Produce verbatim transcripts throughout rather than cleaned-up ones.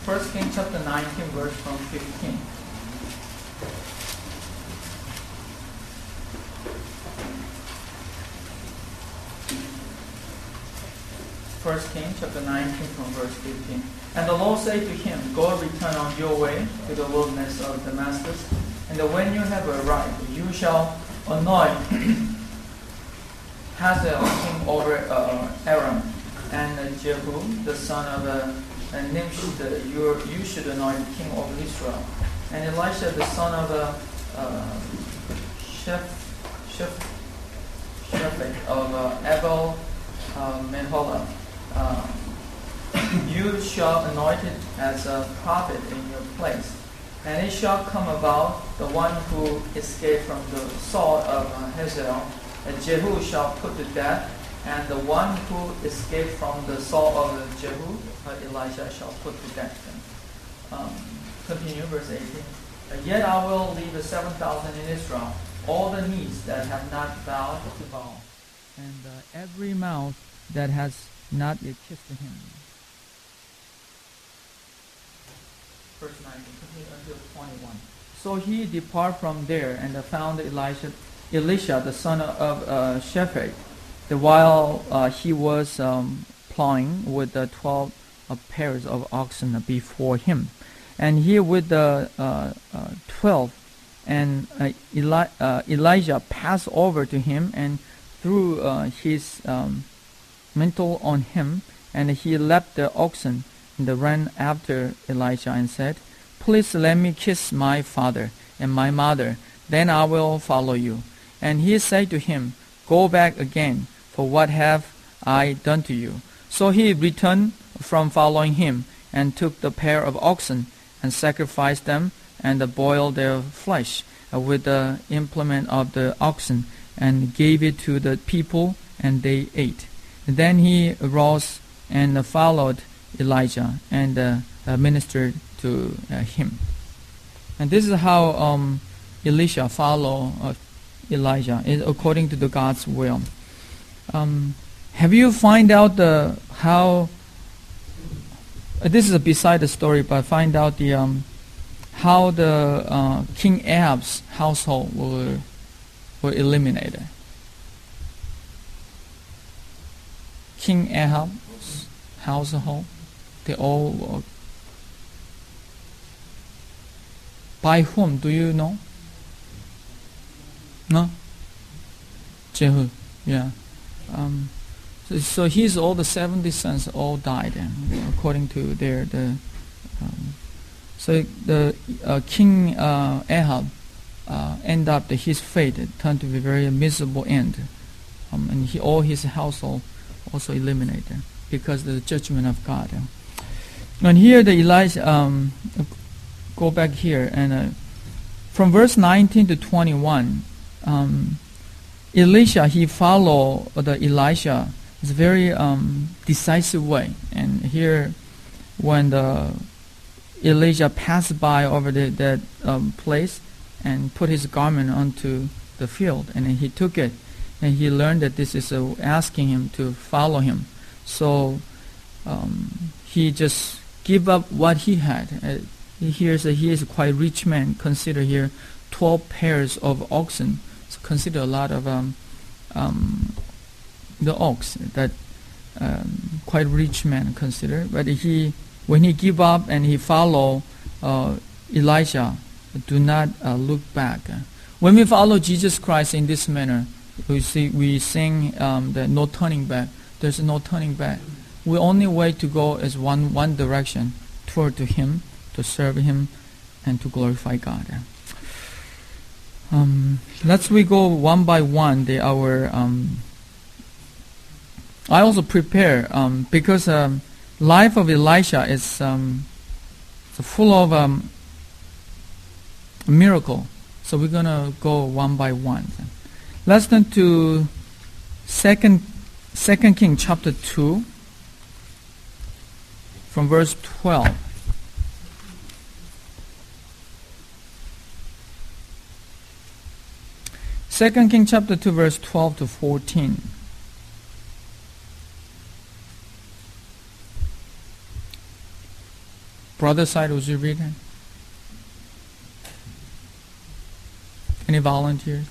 First Kings chapter nineteen, verse from fifteen. First Kings chapter nineteen from verse fifteen. And the Lord said to him, Go return on your way to the wilderness of Damascus, and when you have arrived, you shall anoint Hazael king over uh, Aram, and uh, Jehu the son of uh, Nimshi, you, you should anoint king over Israel. And Elisha the son of uh, uh, Sheph, Sheph, Shephet of uh, Abel uh, Meholah, uh, you shall anoint it as a prophet in your place. And it shall come about, the one who escaped from the sword of uh, Hazael, and Jehu shall put to death, and the one who escaped from the sword of Jehu, uh, Elisha shall put to death. Um, continue, verse eighteen. Yet I will leave the seven thousand in Israel, all the knees that have not bowed to Baal, and uh, every mouth that has not yet kissed him. Verse nineteen, continue until twenty-one. So he departed from there and found Elisha, Elisha the son of uh, Shaphat, the while uh, he was um, plowing with the twelve uh, pairs of oxen before him, and he with the uh, uh, twelve, and uh, Eli- uh, Elijah passed over to him and threw uh, his um, mantle on him, and he left the oxen and ran after Elisha and said, Please let me kiss my father and my mother, then I will follow you. And he said to him, Go back again, for what have I done to you? So he returned from following him, and took the pair of oxen, and sacrificed them, and boiled their flesh with the implement of the oxen, and gave it to the people, and they ate. Then he arose and followed Elijah, and uh, uh, ministered to uh, him. And this is how um, Elisha followed uh, Elijah, according to the God's will. Um, have you find out the how? Uh, this is beside the story, but find out the um, how the uh, King Ahab's household were were eliminated. King Ahab's household, they all were. By whom, do you know? No? Jehu, yeah. Um, so, so his all the seventy sons all died, uh, according to their the. Um, so the uh, King uh, Ahab uh, end up the, his fate turned to be a very miserable end, um, and he all his household also eliminated because of the judgment of God. And here the Elijah. Um, Go back here, and uh, from verse nineteen to twenty-one, um, Elisha, he followed the Elisha in a very um, decisive way. And here, when the Elijah passed by over the, that um, place and put his garment onto the field, and he took it, and he learned that this is uh, asking him to follow him. So um, he just gave up what he had. Uh, He hears that he is a quite rich man. Consider here twelve pairs of oxen. So consider a lot of um, um, the ox that um, quite rich man consider. But he, when he give up and he follow uh, Elijah, do not uh, look back. When we follow Jesus Christ in this manner, we see we sing um, the no turning back. There's no turning back. We only way to go is one one direction, toward to Him, to serve Him, and to glorify God. Um, let's we go one by one. The our um, I also prepare um, because um, life of Elisha is um, full of um, miracle. So we're gonna go one by one. Let's turn to second Second King chapter two, from verse twelve. Second King chapter two, verse twelve to fourteen. brother side, would you read it? Any volunteers?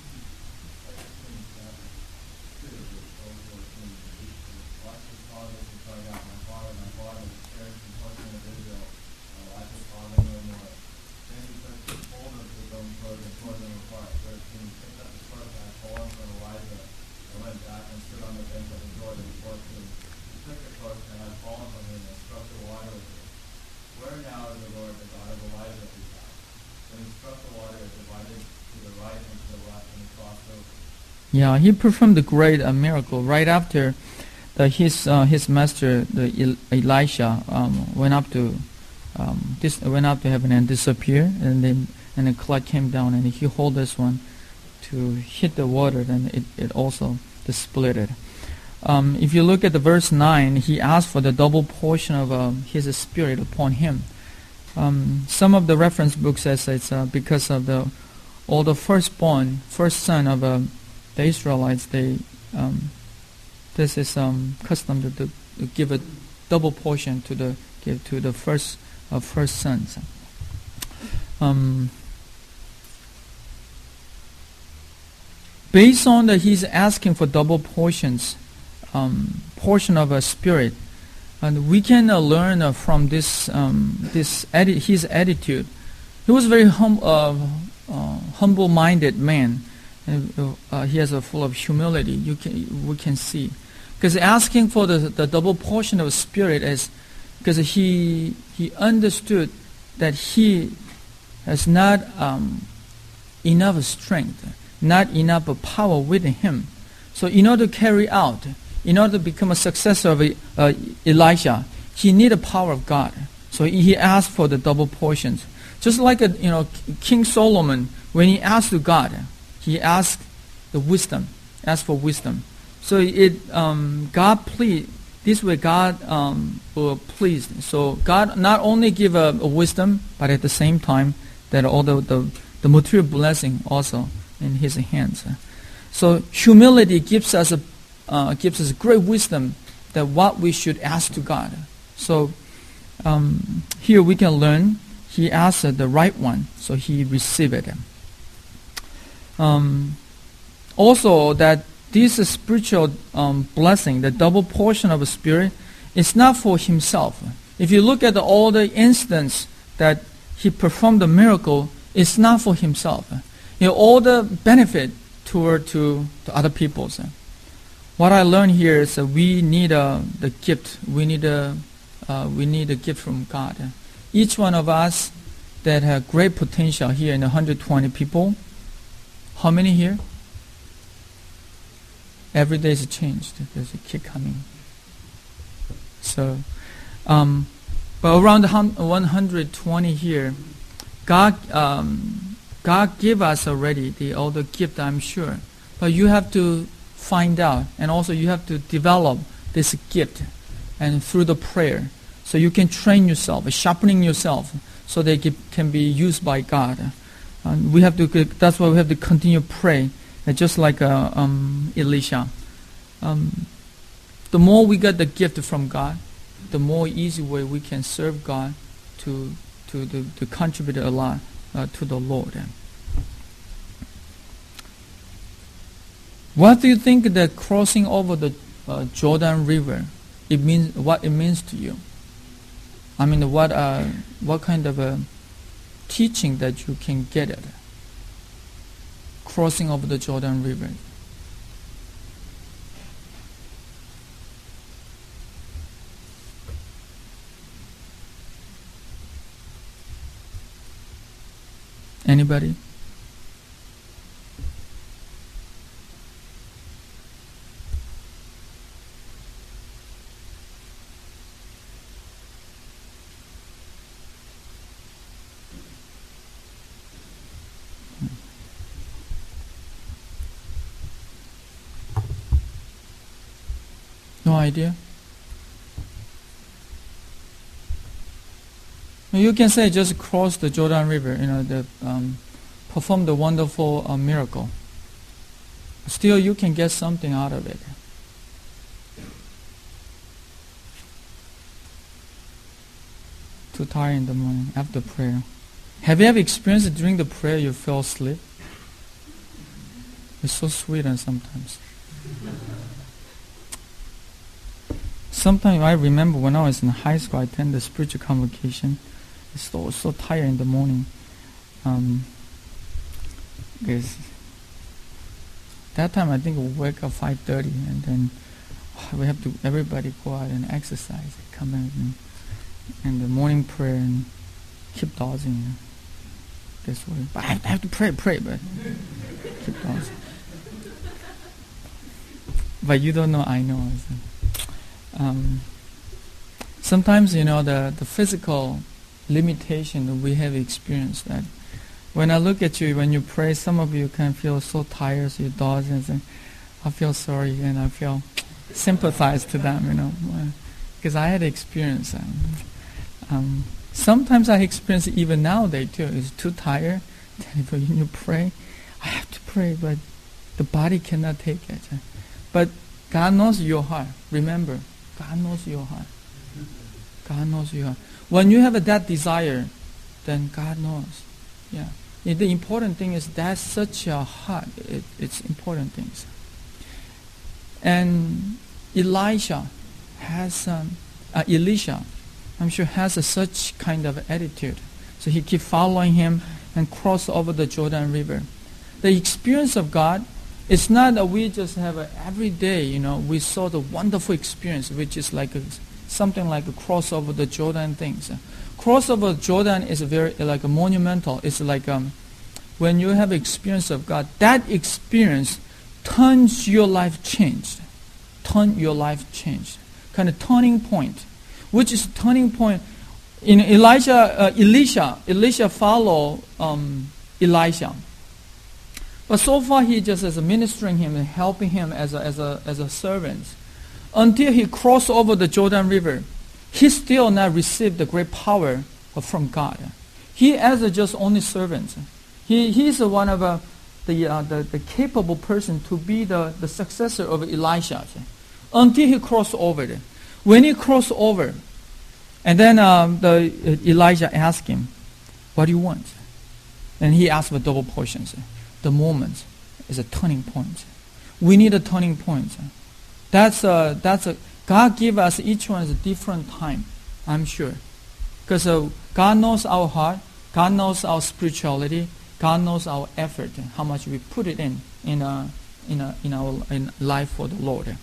Yeah, he performed a great uh, miracle right after the, his uh, his master, the El- Elisha, um, went up to um, this went up to heaven and disappeared, and then and the cloud came down, and he hold this one to hit the water, then it, it also the split it. Um, if you look at the verse nine, he asked for the double portion of uh, his spirit upon him. Um, some of the reference books says it's uh, because of the all the firstborn, first son of uh, the Israelites, they um, this is um, custom to, to, to give a double portion to the give to the first uh, first sons. Um, based on that, he's asking for double portions, um, portion of a spirit, and we can uh, learn uh, from this um, this atti- his attitude. He was very hum- uh, uh, humble-minded man. And, uh, he has a full of humility. You can we can see, because asking for the, the double portion of spirit is because he he understood that he has not um, enough strength, not enough power within him. So in order to carry out, in order to become a successor of uh, Elisha, he needed the power of God. So he asked for the double portions, just like a, you know King Solomon when he asked to God. He asked the wisdom, asked for wisdom. So it um, God pleased. This way, God um, were pleased. So God not only give a, a wisdom, but at the same time that all the, the the material blessing also in His hands. So humility gives us a uh, gives us great wisdom that what we should ask to God. So um, here we can learn. He asked the right one, so he received it. Um, also, that this spiritual um, blessing, the double portion of the Spirit, is not for himself. If you look at the, all the instances that he performed the miracle, it's not for himself. You know, all the benefit toward to, to other people. What I learned here is that we need a, the gift. We need a uh, we need a gift from God. Each one of us that have great potential here in the one hundred twenty people. How many here? Every day is changed. There's a kid coming. So, um, but around one hundred twenty here, God, um, God gave us already the all the gift, I'm sure. But you have to find out, and also you have to develop this gift, and through the prayer, so you can train yourself, sharpening yourself, so they can be used by God. And we have to. That's why we have to continue to pray, just like uh, um, Elisha. Um, the more we get the gift from God, the more easy way we can serve God to to to, to contribute a lot uh, to the Lord. What do you think that crossing over the uh, Jordan River, it means? What it means to you? I mean, what uh, what kind of a teaching that you can get it? Crossing over the Jordan River. Anybody? No idea? You can say just cross the Jordan River, you know, the, um, perform the wonderful uh, miracle. Still, you can get something out of it. too tired in the morning after prayer. Have you ever experienced it during the prayer you fell asleep? It's so sweet and sometimes. Sometimes I remember when I was in high school, I attended the spiritual convocation. I was so, so tired in the morning. Um, because that time I think we wake up five thirty and then oh, we have to, everybody go out and exercise, come in and, and the morning prayer and keep dozing this way. But I have, I have to pray, pray, but keep dozing. But you don't know, I know. Um, sometimes, you know, the, the physical limitation that we have experienced that when I look at you, when you pray, some of you can feel so tired, so you doze and say, I feel sorry and I feel sympathize to them, you know, because I had experience. Um, um, sometimes I experience it even nowadays too. It's too tired. Then when you pray, I have to pray, but the body cannot take it. But God knows your heart. Remember, God knows your heart. God knows your heart. When you have a, that desire, then God knows. Yeah. The important thing is that's such a heart. It, it's important things. And Elisha has, um, uh, Elisha, I'm sure has a such kind of attitude. So he keep following him and cross over the Jordan River. The experience of God, it's not that we just have a, every day, you know, we saw the wonderful experience, which is like a, something like a cross over the Jordan things. Cross over Jordan is very like a monumental. It's like um, when you have experience of God, that experience turns your life changed. Turn your life changed. Kind of turning point. Which is turning point. In Elijah, uh, Elisha, Elisha follow um, Elisha. But so far he just is ministering him and helping him as a, as a, as a servant. Until he crossed over the Jordan River, he still not received the great power from God. He as a just only servant. He he's one of uh, the, uh, the the capable person to be the, the successor of Elisha. Until he crossed over. When he crossed over, and then um, the uh, Elijah asked him, "What do you want?" And he asked for double portions. The moment is a turning point. We need a turning point. That's a that's a God give us each one a different time, I'm sure. Because uh, God knows our heart, God knows our spirituality, God knows our effort, how much we put it in in uh, in uh, in our in life for the Lord.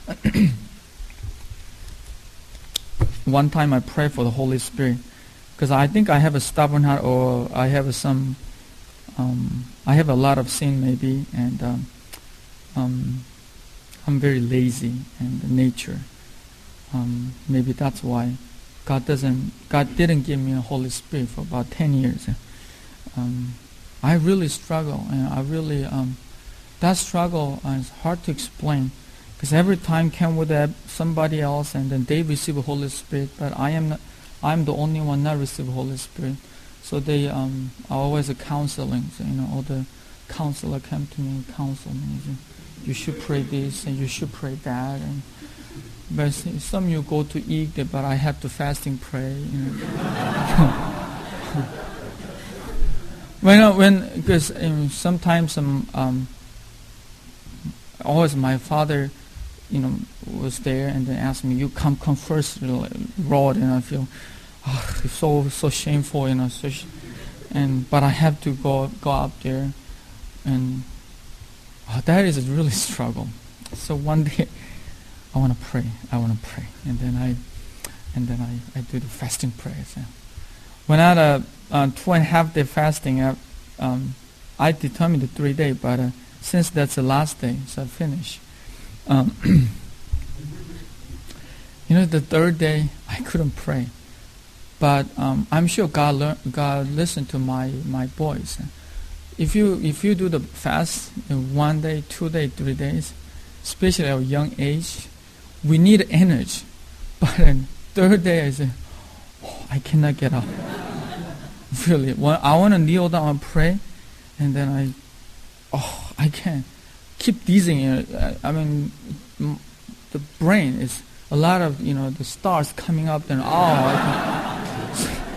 One time I prayed for the Holy Spirit because I think I have a stubborn heart, or I have some, um, I have a lot of sin maybe, and um, um, I'm very lazy and nature. Um, maybe that's why God doesn't. God didn't give me a Holy Spirit for about ten years. Um, I really struggle, and I really um, that struggle uh, is hard to explain because every time came with that somebody else, and then they receive a Holy Spirit, but I am not, I'm the only one not receive Holy Spirit. So they um, are always a counseling. So, you know, all the counselor come to me and counsel me. You should pray this and you should pray that. And but some you go to eat, but I have to fasting pray. You know. when when because um, sometimes um, um always my father, you know, was there and then asked me, "You come come first, Lord," and I feel oh, so so shameful, you know. So sh- and but I have to go go up there, and oh, that is a really struggle. So one day. I want to pray. I want to pray, and then I, and then I, I do the fasting prayers. Yeah. When I had a uh, two and a half day fasting, I, um, I determined the three day, but uh, since that's the last day, so I finish. Um, you know, the third day I couldn't pray, but um, I'm sure God learn, God listened to my my voice. If you if you do the fast in one day, two day, three days, especially at a young age. We need energy, but then third day I say, oh, I cannot get up. Really, when I want to kneel down and pray, and then I, oh, I can't. Keep dizzying. I mean, the brain is a lot of you know the stars coming up. Then oh, I can.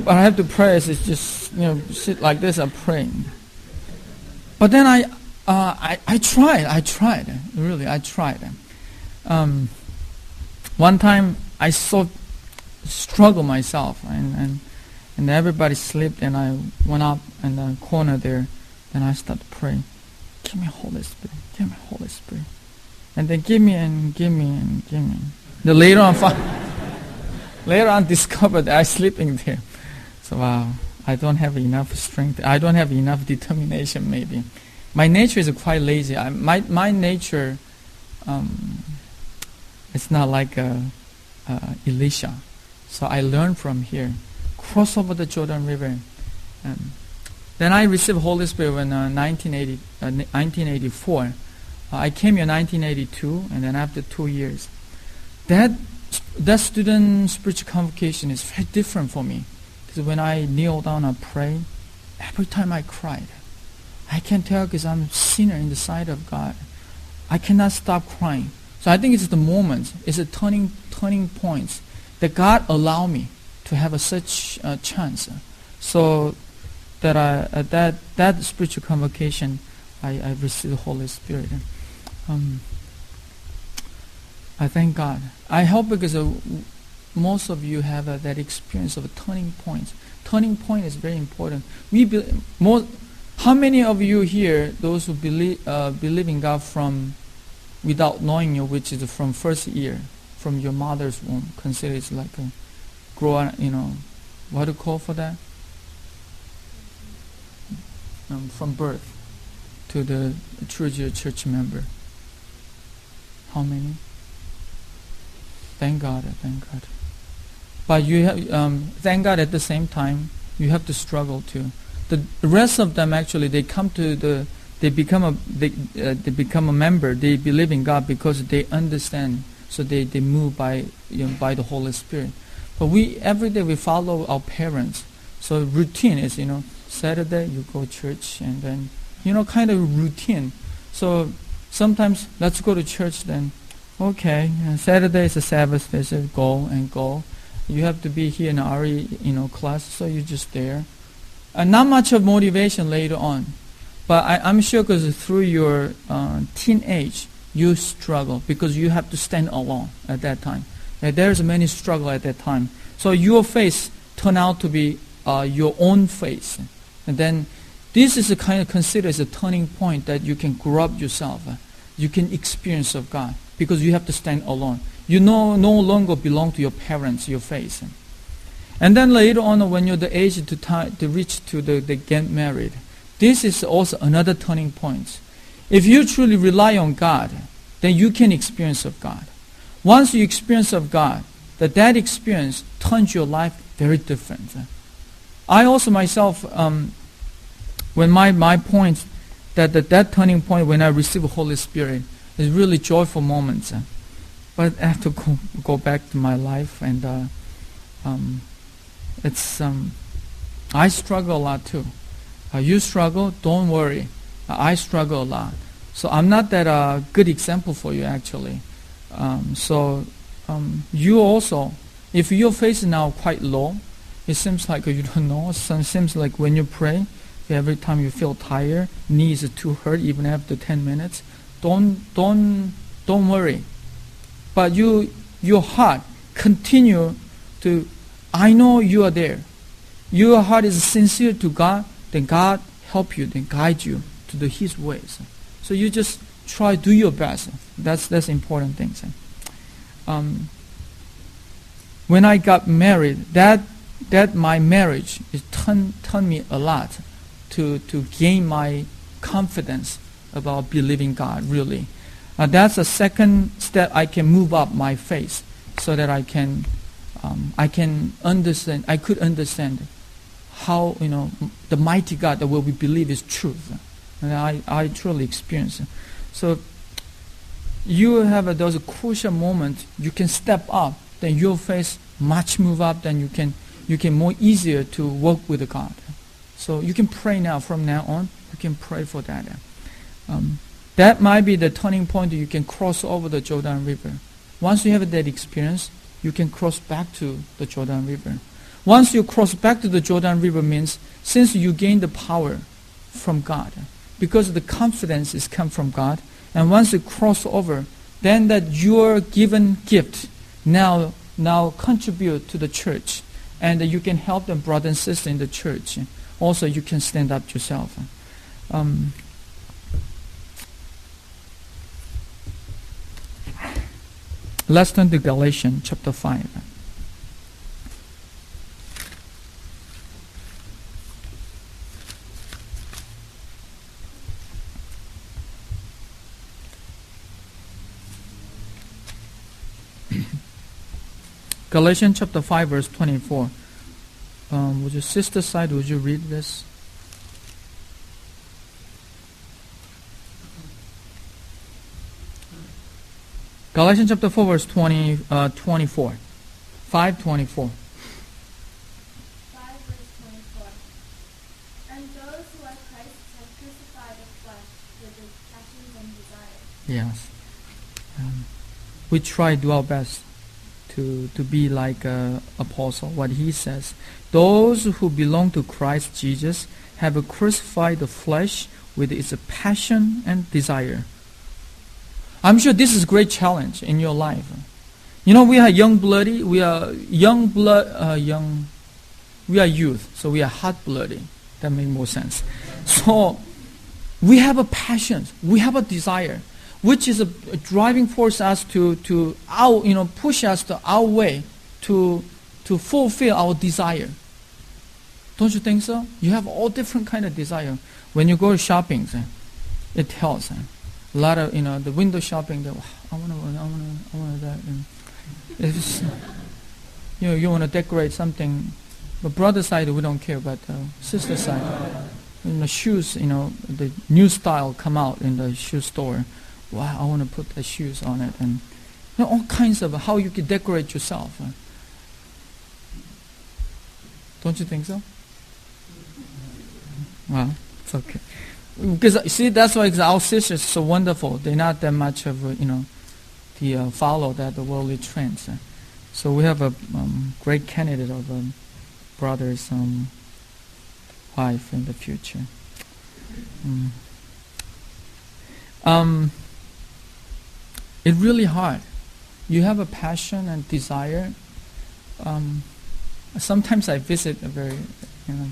but I have to pray. Is just you know sit like this and praying. But then I, uh, I, I tried. I tried. Really, I tried. Um, one time I so struggled myself, and, and and everybody slept, and I went up in the corner there, and I started praying. Give me Holy Spirit. Give me Holy Spirit. And then give me and give me and give me. The later on, later on discovered that I was sleeping there. So wow, I don't have enough strength. I don't have enough determination. Maybe my nature is quite lazy. I, my my nature, um, it's not like uh, uh, Elisha. So I learned from here. Cross over the Jordan River. Um, then I received Holy Spirit in uh, nineteen eighty, uh, nineteen eighty-four. Uh, I came here in nineteen eighty-two, and then after two years, that that student spiritual convocation is very different for me. Because when I kneel down and pray, every time I cried, I can tell because I'm a sinner in the sight of God. I cannot stop crying. So I think it's the moment, it's a turning turning point that God allowed me to have a such a chance. So that I uh, that that spiritual convocation, I, I received the Holy Spirit. Um, I thank God. I hope because uh, most of you have uh, that experience of a turning point. Turning point is very important. We be, most, how many of you here, those who believe uh, believe in God from without knowing you, which is from first year, from your mother's womb, consider it's like a grow on, you know, what do you call for that? Um, from birth to the true church member. How many? Thank God, thank God. But you have, um, thank God at the same time, you have to struggle too. The rest of them actually, they come to the, they become a, they, uh, they become a member. They believe in God because they understand. So they, they move by, you know, by the Holy Spirit. But we, every day we follow our parents. So routine is, you know, Saturday you go to church and then, you know, kind of routine. So sometimes let's go to church then. Okay, uh, Saturday is a Sabbath day, so go and go. You have to be here in R E, you know, class, so you're just there. And not much of motivation later on. But I, I'm sure because through your uh, teenage, you struggle because you have to stand alone at that time. And there's many struggle at that time. So your face turn out to be uh, your own face. And then this is a kind of considered as a turning point that you can grow up yourself. Uh, you can experience of God because you have to stand alone. You no, no longer belong to your parents, your face. And then later on when you're the age to, t- to reach to the, the get married, this is also another turning point. If you truly rely on God, then you can experience of God. Once you experience of God, that that experience turns your life very different. I also myself, um, when my, my point, that, that that turning point when I receive the Holy Spirit is really joyful moments. But I have to go, go back to my life, and uh, um, it's um, I struggle a lot too. Uh, you struggle, don't worry. Uh, I struggle a lot. So I'm not that uh, good example for you actually. Um, so um, you also, if your faith is now quite low, it seems like you don't know. It seems like when you pray, every time you feel tired, knees are too hurt even after ten minutes. Don't don't don't worry. But you your heart continue to. I know you are there. Your heart is sincere to God. Then God help you. Then guide you to the His ways. So you just try do your best. That's that's important things. Um, when I got married, that that my marriage is turned turned me a lot to to gain my confidence about believing God really. Uh, that's a second step. I can move up my faith so that I can um, I can understand. I could understand how you know the mighty God that what we believe is truth. And I, I truly experience it. So you have uh, those crucial moments. You can step up. Then your faith much move up. Then you can you can more easier to work with God. So you can pray now. From now on, you can pray for that. Um, that might be the turning point that you can cross over the Jordan River. Once you have that experience, you can cross back to the Jordan River. Once you cross back to the Jordan River means since you gain the power from God, because the confidence is come from God, and once you cross over, then that your given gift now now contribute to the church, and you can help them brothers and sisters in the church. Also, you can stand up yourself. Um, let's turn to Galatians chapter five. Galatians chapter five, verse twenty-four. Um, would your sister side, would you read this? Galatians chapter four, verse twenty, uh, twenty-four. five twenty-four. five verse twenty-four. And those who are Christ's have crucified the flesh with its passions and desires. Yes. Um, we try to do our best to, to be like uh, Apostle, what he says. Those who belong to Christ Jesus have crucified the flesh with its passion and desire. I'm sure this is a great challenge in your life. You know, we are young bloody, we are young blood, uh, young, we are youth, so we are hot bloody. That makes more sense. So we have a passion, we have a desire, which is a, a driving force us to to our, you know, push us to our way to to fulfill our desire. Don't you think so? You have all different kind of desire. When you go to shopping, it tells. A lot of, you know, the window shopping, that, I want to, I want to, I want that. And it's, you know, you want to decorate something, but brother side we don't care, but uh, sister side, you know, shoes, you know, the new style come out in the shoe store. Wow, I want to put the shoes on it, and you know, all kinds of how you can decorate yourself. Uh. Don't you think so? Well, it's okay. Because see, that's why our sisters are so wonderful. They're not that much of a, you know, the uh, follow that the worldly trends. Uh. So we have a um, great candidate of a brother's um, wife in the future. Mm. Um, it's really hard. You have a passion and desire. Um, sometimes I visit a very, you know,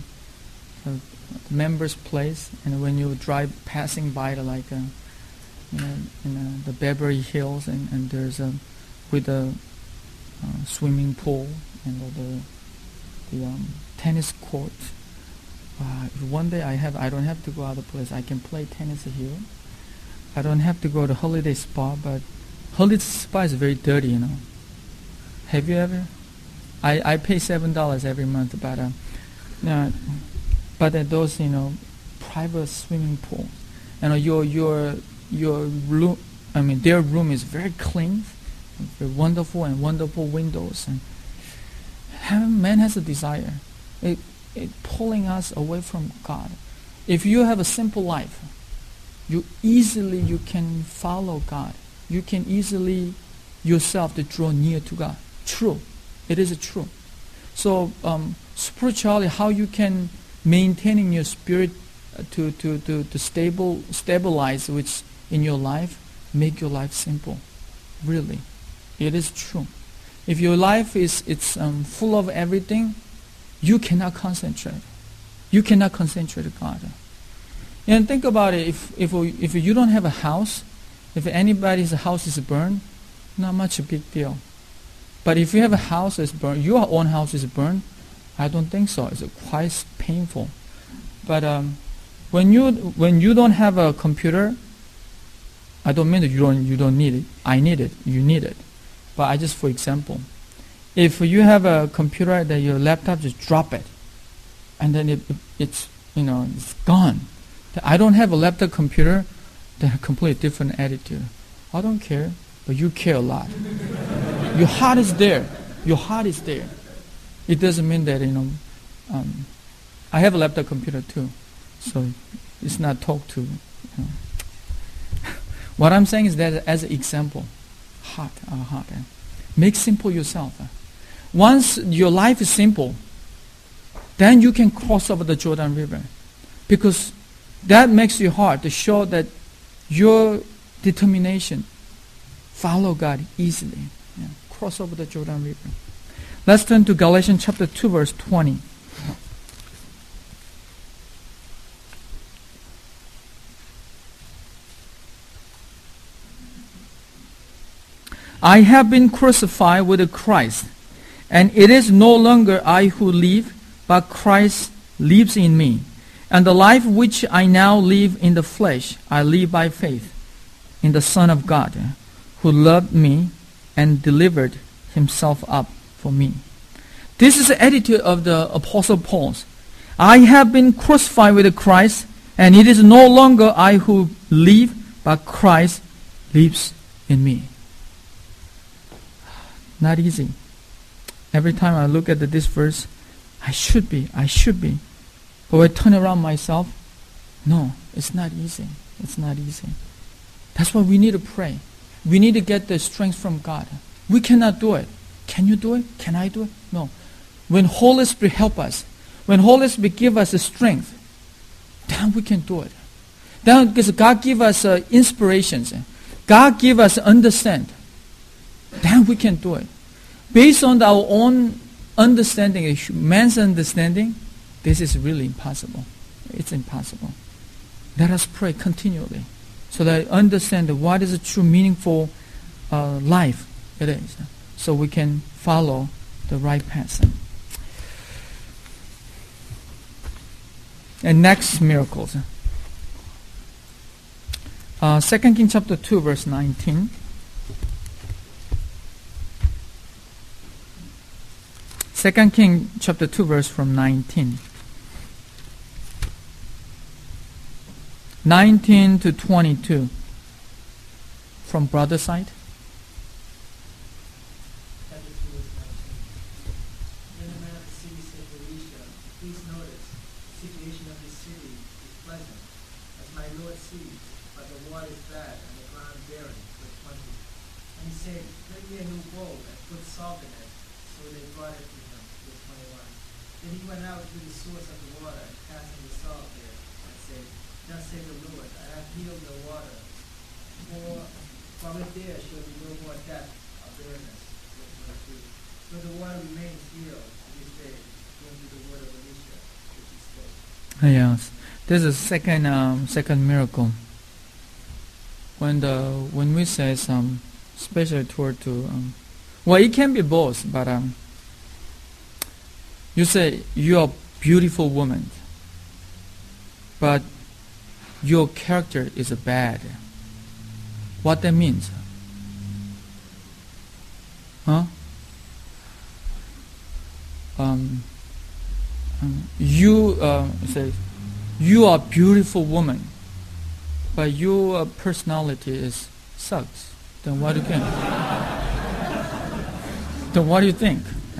a member's place, and when you drive passing by the like, a, you know, in a, the Beverly Hills, and, and there's a with a uh, swimming pool and the the um, tennis court. Uh, if one day I have, I don't have to go other place. I can play tennis here. I don't have to go to holiday spa, but holiday spa is very dirty, you know. Have you ever? I, I pay seven dollars every month, but uh, uh, but at those, you know, private swimming pools, you know, your your your room, I mean, their room is very clean, very wonderful, and wonderful windows. And man has a desire, it it pulling us away from God. If you have a simple life, you easily you can follow God. You can easily yourself to draw near to God. True, it is true. So um, spiritually, how you can maintaining your spirit uh, to, to, to, to stable stabilize which in your life, make your life simple. Really, it is true. If your life is it's um, full of everything, you cannot concentrate. You cannot concentrate on God. And think about it. If if if you don't have a house, if anybody's house is burned, not much a big deal. But if you have a house that's burned, your own house is burned, I don't think so. It's quite painful. But um, when you when you don't have a computer, I don't mean that you don't you don't need it. I need it. You need it. But I just, for example, if you have a computer that your laptop just drop it, and then it, it it's you know it's gone. I don't have a laptop computer, then a completely different attitude. I don't care, but you care a lot. Your heart is there. Your heart is there. It doesn't mean that, you know, um, I have a laptop computer too, so it's not talk to. You know. What I'm saying is that as an example, heart, our heart. Eh? Make simple yourself. Eh? Once your life is simple, then you can cross over the Jordan River. Because that makes your heart to show that your determination follow God easily. Yeah. Cross over the Jordan River. Let's turn to Galatians chapter two, verse twenty. I have been crucified with Christ, and it is no longer I who live, but Christ lives in me. And the life which I now live in the flesh, I live by faith in the Son of God, who loved me and delivered himself up for me. This is the attitude of the Apostle Paul. I have been crucified with Christ, and it is no longer I who live, but Christ lives in me. Not easy. Every time I look at this verse, I should be, I should be. But when I turn around myself, no, it's not easy. It's not easy. That's why we need to pray. We need to get the strength from God. We cannot do it. Can you do it? Can I do it? No. When Holy Spirit help us, when Holy Spirit give us the strength, then we can do it. Then because God give us uh, inspirations, God give us understand, then we can do it. Based on our own understanding, man's understanding, this is really impossible. It's impossible. Let us pray continually so that I understand what is a true meaningful uh, life it is, so we can follow the right path. And next miracles. Uh, Second Kings chapter two, verse nineteen. Second Kings chapter two, verse from nineteen. nineteen to twenty-two. From brother side. Then the man of the city said to Elisha, please notice, the situation of this city is pleasant, as my Lord sees, but the water is bad and the ground barren. Verse twenty. And he said, bring me a new bowl and put salt in it. So they brought it to him. Verse twenty-one. Then he went out to the source of the water and cast in the salt there, and said, thus said the Lord, I have healed the water, for from it there shall be no more death of barrenness. Verse twenty-two. So the water remains healed to this day, according to the word of Elisha, which he spoke. Yes, this is second um, second miracle. When the when we say some special toward to, um, well, it can be both, but um, you say you are a beautiful woman, but your character is bad. What that means? Huh? Um, um, you uh, say you are a beautiful woman, but your personality is sucks. Then what do you think? Then what do you think?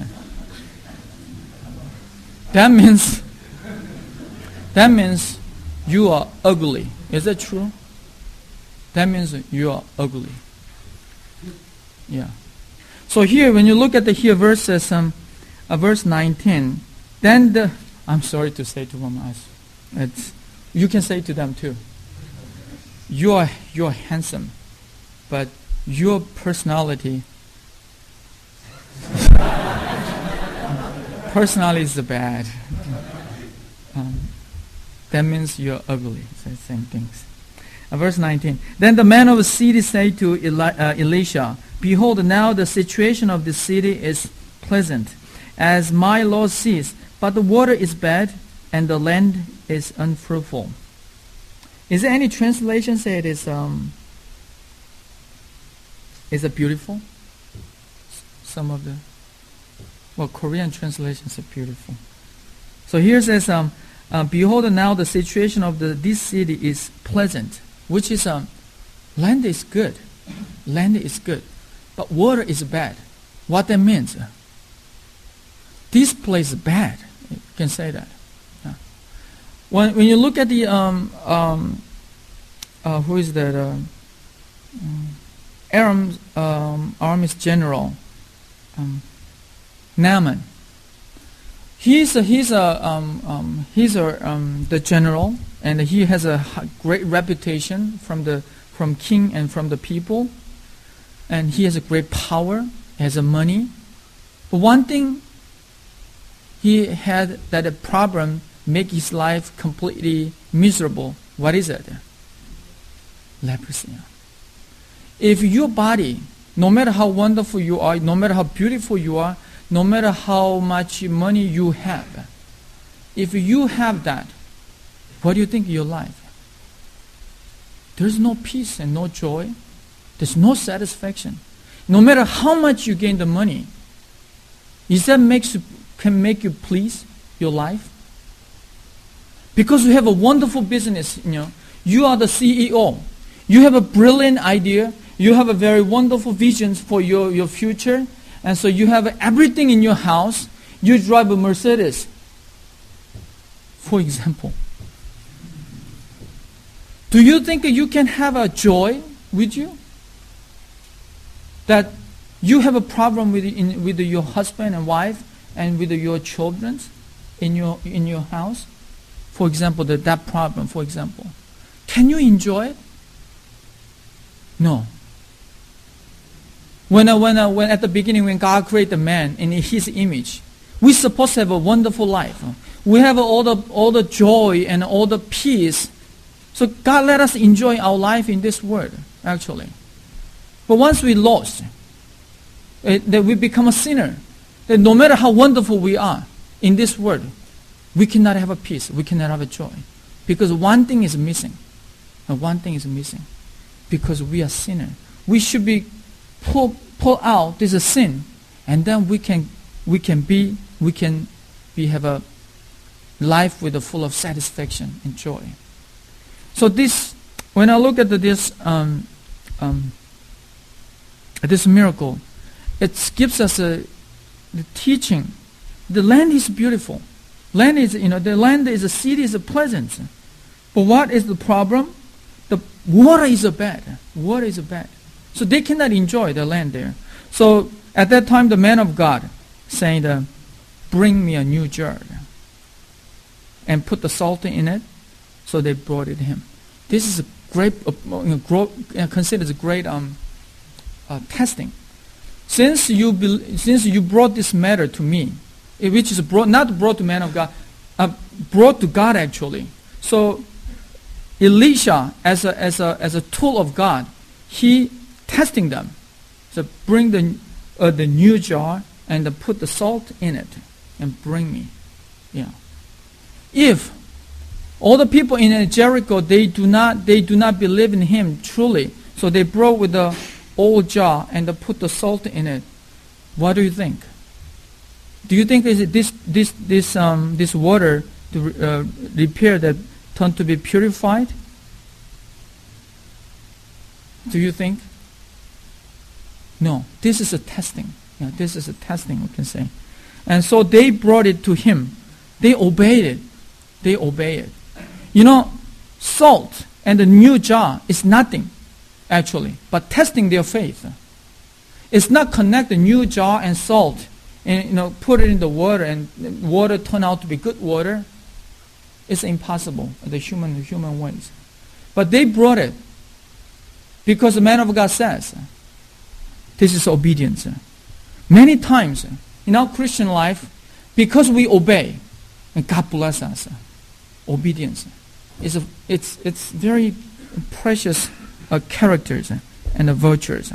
That means that means you are ugly. Is that true? That means you are ugly. Yeah. So here, when you look at the here verses, um, uh, verse nineteen, then the I'm sorry to say to them, it's you can say to them too. You are you are handsome, but your personality personality is bad. Um, that means you're ugly. So same things. Uh, verse nineteen. Then the man of the city said to Eli- uh, Elisha, behold, now the situation of the city is pleasant, as my Lord sees, but the water is bad, and the land is unfruitful. Is there any translation say it is um is it beautiful? Some of the well Korean translations are beautiful. So here it says um uh, behold, now the situation of the this city is pleasant, which is um land is good, land is good, but water is bad. What that means? Uh, this place is bad. You can say that. Yeah. When when you look at the um um uh, who is that uh, um, Aram's um, army's general um, Naaman. He's a, he's a um, um, he's a um, the general, and he has a h- great reputation from the from king and from the people, and he has a great power, has a money. But one thing he had that a problem make his life completely miserable. What is it? Leprosy. If your body, no matter how wonderful you are, no matter how beautiful you are, no matter how much money you have, if you have that, what do you think of your life? There's no peace and no joy. There's no satisfaction. No matter how much you gain the money, is that makes you, can make you please your life? Because you have a wonderful business, you know, you are the C E O. You have a brilliant idea. You have a very wonderful vision for your, your future. And so you have everything in your house. You drive a Mercedes, for example. Do you think that you can have a joy with you? That you have a problem with, in, with your husband and wife and with your children in your, in your house? For example, that, that problem, for example. Can you enjoy it? No. When, uh, when, uh, when at the beginning, when God created man in His image, we're supposed to have a wonderful life. We have all the all the joy and all the peace. So God let us enjoy our life in this world, actually. But once we lost, it, that we become a sinner. That no matter how wonderful we are in this world, we cannot have a peace. We cannot have a joy, because one thing is missing, and one thing is missing, because we are sinner. We should be pull pull out this sin, and then we can we can be we can we have a life with a full of satisfaction and joy. So this, when I look at the, this um, um, this miracle, it gives us a the teaching. The land is beautiful. Land is you know the land is a city is a pleasant, but what is the problem? The water is a bad. Water is a bad. So they cannot enjoy the land there. So at that time, the man of God saying, uh, "Bring me a new jar," and put the salt in it. So they brought it to him. This is a great, uh, you know, gro- uh, considered a great um, uh, testing. Since you be- since you brought this matter to me, eh, which is brought not brought to man of God, uh, brought to God actually. So Elisha, as a as a as a tool of God, he testing them. So bring the uh, the new jar and uh, put the salt in it and bring me. Yeah. If all the people in Jericho they do not they do not believe in him truly, so they brought with the old jar and uh, put the salt in it. What do you think? Do you think is it this this this um this water to uh, repair that turned to be purified? Do you think? No, this is a testing. Yeah, this is a testing, we can say. And so they brought it to him. They obeyed it. They obey it. You know, salt and the new jar is nothing, actually, but testing their faith. It's not connect the new jar and salt and, you know, put it in the water and water turn out to be good water. It's impossible, the human, the human ways. But they brought it because the man of God says, this is obedience. Many times in our Christian life, because we obey, and God bless us, obedience is a, it's it's very precious uh, characters and uh, virtues.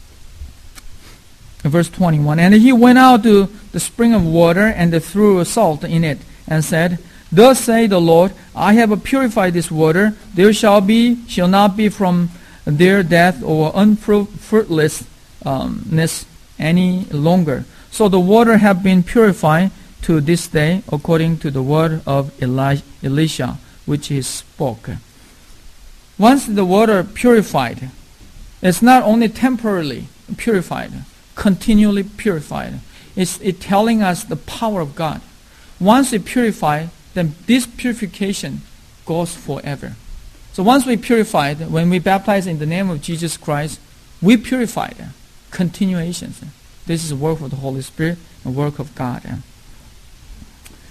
Verse twenty-one, and he went out to the spring of water and threw salt in it, and said, "Thus say the Lord, I have purified this water. There shall be shall not be from there death or unfruitless." Um, any longer. So the water have been purified to this day according to the word of Eli- Elisha, which he spoke. Once the water purified, it's not only temporarily purified, continually purified. It's it telling us the power of God. Once it purified, then this purification goes forever. So once we purified, when we baptize in the name of Jesus Christ, we purified. Continuations. This is the work of the Holy Spirit and work of God.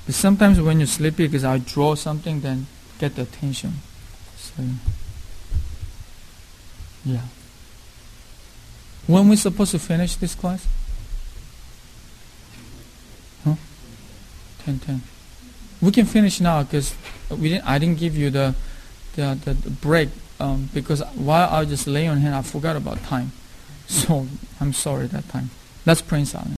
But sometimes when you're sleepy, because I draw something, then get the attention. So, yeah. When we supposed to finish this class? Huh? ten ten. We can finish now because we didn't. I didn't give you the the, the, the break um, because while I was just laying on hand, I forgot about time. So I'm sorry that time. Let's pray in silence.